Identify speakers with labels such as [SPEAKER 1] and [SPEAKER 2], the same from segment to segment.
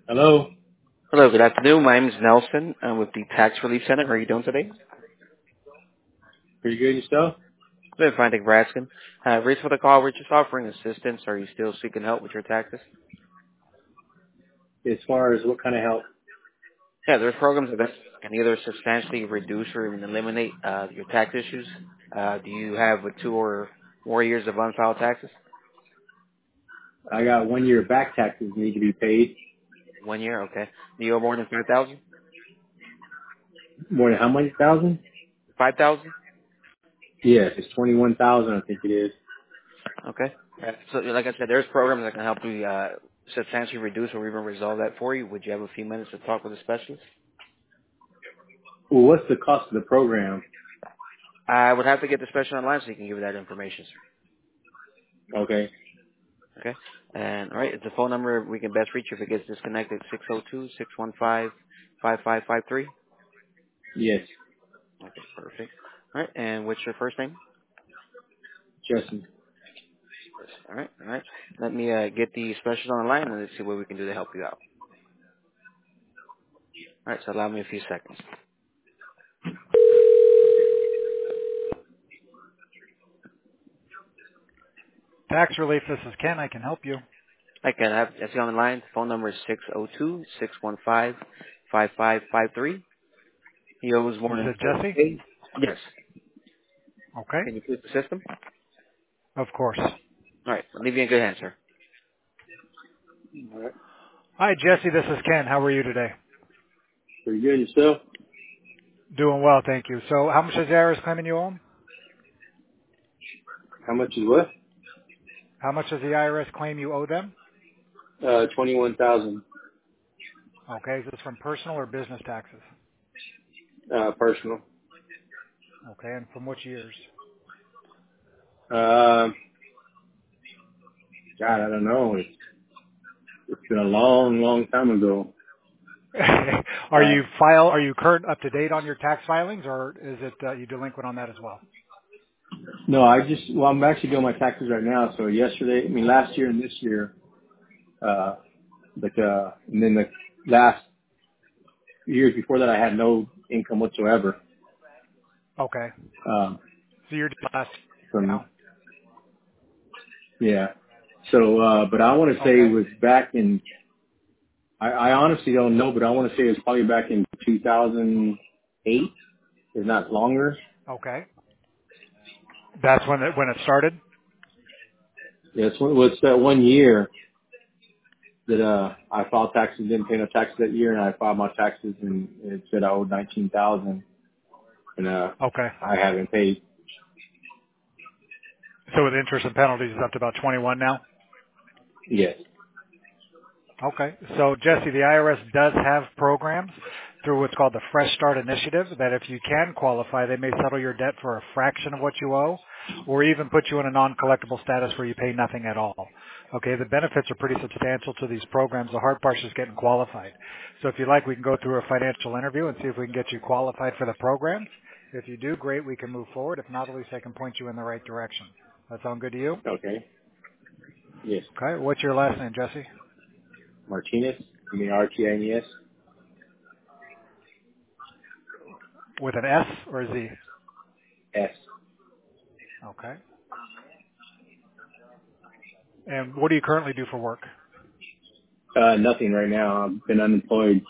[SPEAKER 1] Hello.
[SPEAKER 2] Hello, good afternoon. My name is Nelson. I'm with the Tax Relief Center. How are you doing today?
[SPEAKER 1] Pretty good yourself?
[SPEAKER 2] Good, fine. Thank you for asking. Reason for the call, we're just offering assistance. Are you still seeking help with your taxes?
[SPEAKER 1] As far as what kind of help?
[SPEAKER 2] Yeah, there's programs that can either substantially reduce or even eliminate your tax issues. Do you have 2 or more years of unfiled taxes?
[SPEAKER 1] I got 1 year back taxes need to be paid.
[SPEAKER 2] 1 year, okay. Do you owe more than 5,000?
[SPEAKER 1] More than how many thousand?
[SPEAKER 2] 5,000?
[SPEAKER 1] Yes, it's 21,000 I think it is.
[SPEAKER 2] Okay. So, like I said, there's programs that can help you substantially reduce or even resolve that for you. Would you have a few minutes to talk with a specialist?
[SPEAKER 1] Well, what's the cost of the program?
[SPEAKER 2] I would have to get the special online so you can give you that information, sir.
[SPEAKER 1] Okay.
[SPEAKER 2] Okay? And, all right, it's a phone number we can best reach you if it gets disconnected, 602-615-5553.
[SPEAKER 1] Yes,
[SPEAKER 2] Okay, perfect. All right, and what's your first name?
[SPEAKER 1] Justin.
[SPEAKER 2] All right. Let me get the specialist on the line and let's see what we can do to help you out. All right, so allow me a few seconds.
[SPEAKER 3] Tax Relief, this is Ken. I can help you.
[SPEAKER 2] I can have Jesse on the line. The phone number is 602-615-5553. He owes more
[SPEAKER 3] You
[SPEAKER 2] than
[SPEAKER 3] said
[SPEAKER 2] 40
[SPEAKER 3] Jesse?
[SPEAKER 2] days. Yes.
[SPEAKER 3] Okay.
[SPEAKER 2] Can you please the system?
[SPEAKER 3] Of course.
[SPEAKER 2] All right, I'll leave you in good hands, sir.
[SPEAKER 1] All right.
[SPEAKER 3] Hi, Jesse. This is Ken. How are you today?
[SPEAKER 1] Pretty good yourself?
[SPEAKER 3] Doing well, thank you. So how much is the IRS claiming you owe 'em?
[SPEAKER 1] How much is what?
[SPEAKER 3] How much does the IRS claim you owe them?
[SPEAKER 1] 21,000,
[SPEAKER 3] Okay. Is this from personal or business taxes?
[SPEAKER 1] personal.
[SPEAKER 3] Okay. And from which years?
[SPEAKER 1] God, I don't know. It's been a long, long time ago. Uh,
[SPEAKER 3] Are you current up to date on your tax filings, or is it you delinquent on that as well?
[SPEAKER 1] no, I'm actually doing my taxes right now. So last year and this year, uh, and then the last years before that, I had no income whatsoever.
[SPEAKER 3] Okay.
[SPEAKER 1] Um,
[SPEAKER 3] So you're last
[SPEAKER 1] from
[SPEAKER 3] now.
[SPEAKER 1] yeah. So, but I want to say it
[SPEAKER 3] Okay.
[SPEAKER 1] was back in. I honestly don't know, but I want to say it was probably back in 2008, if not longer.
[SPEAKER 3] Okay. That's when it started.
[SPEAKER 1] Yeah, it's that 1 year that I filed taxes, didn't pay no taxes that year, and I filed my taxes, and it said I owed 19,000, and
[SPEAKER 3] Okay.
[SPEAKER 1] I haven't paid.
[SPEAKER 3] So with interest and penalties, it's up to about 21 now.
[SPEAKER 1] Yes.
[SPEAKER 3] Okay. So Jesse, the IRS does have programs through what's called the Fresh Start Initiative that if you can qualify, they may settle your debt for a fraction of what you owe or even put you in a non-collectible status where you pay nothing at all. Okay, the benefits are pretty substantial to these programs. The hard part is just getting qualified. So if you like, we can go through a financial interview and see if we can get you qualified for the programs. If you do, great, we can move forward. If not, at least I can point you in the right direction. That sound good to you?
[SPEAKER 1] Okay. Yes.
[SPEAKER 3] Okay. What's your last name, Jesse?
[SPEAKER 1] Martinez. I mean RTINES.
[SPEAKER 3] With an S or a Z?
[SPEAKER 1] S.
[SPEAKER 3] Okay. And what do you currently do for work?
[SPEAKER 1] Nothing right now. I've been unemployed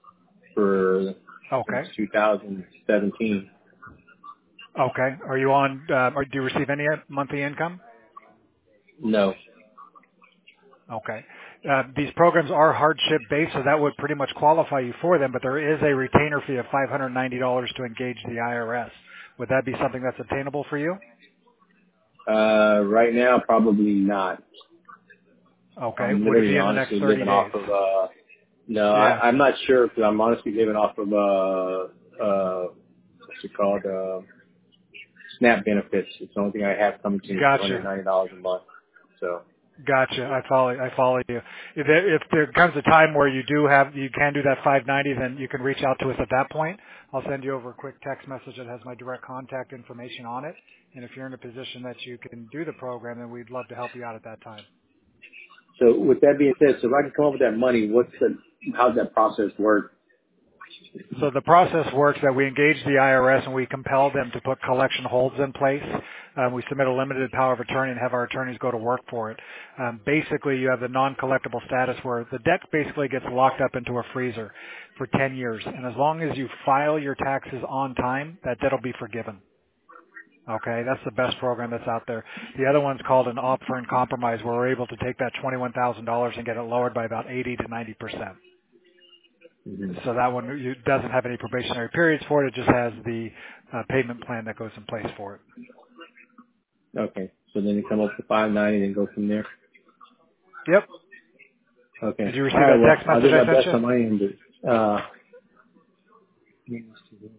[SPEAKER 1] since
[SPEAKER 3] Okay.
[SPEAKER 1] 2017.
[SPEAKER 3] Okay. Are you on, or do you receive any monthly income?
[SPEAKER 1] No.
[SPEAKER 3] Okay. These programs are hardship based, so that would pretty much qualify you for them, but there is a retainer fee of $590 to engage the IRS. Would that be something that's obtainable for you?
[SPEAKER 1] Right now, probably not.
[SPEAKER 3] Okay.
[SPEAKER 1] I'm
[SPEAKER 3] Would it
[SPEAKER 1] literally
[SPEAKER 3] be in the next
[SPEAKER 1] honestly
[SPEAKER 3] 30
[SPEAKER 1] living off
[SPEAKER 3] days?
[SPEAKER 1] of, no,
[SPEAKER 3] Yeah.
[SPEAKER 1] I'm not sure because I'm honestly living off of, what's it called, SNAP benefits. It's the only thing I have coming to me for
[SPEAKER 3] Gotcha.
[SPEAKER 1] $190 a month. So,
[SPEAKER 3] Gotcha. I follow you. If there comes a time where you can do that 590, then you can reach out to us at that point. I'll send you over a quick text message that has my direct contact information on it. And if you're in a position that you can do the program, then we'd love to help you out at that time.
[SPEAKER 1] So with that being said, so if I can come up with that money, how's that process work?
[SPEAKER 3] So the process works that we engage the IRS and we compel them to put collection holds in place. We submit a limited power of attorney and have our attorneys go to work for it. Basically, you have the non-collectible status where the debt basically gets locked up into a freezer for 10 years. And as long as you file your taxes on time, that debt will be forgiven. Okay, that's the best program that's out there. The other one's called an offer and compromise, where we're able to take that $21,000 and get it lowered by about 80 to 90%. So that one doesn't have any probationary periods for it. It just has the payment plan that goes in place for it.
[SPEAKER 1] Okay. So then you come up to 590 and go from there.
[SPEAKER 3] Yep.
[SPEAKER 1] Okay.
[SPEAKER 3] Did you receive that text
[SPEAKER 1] I'll
[SPEAKER 3] message
[SPEAKER 1] do my
[SPEAKER 3] I sent
[SPEAKER 1] best
[SPEAKER 3] you?
[SPEAKER 1] on my end.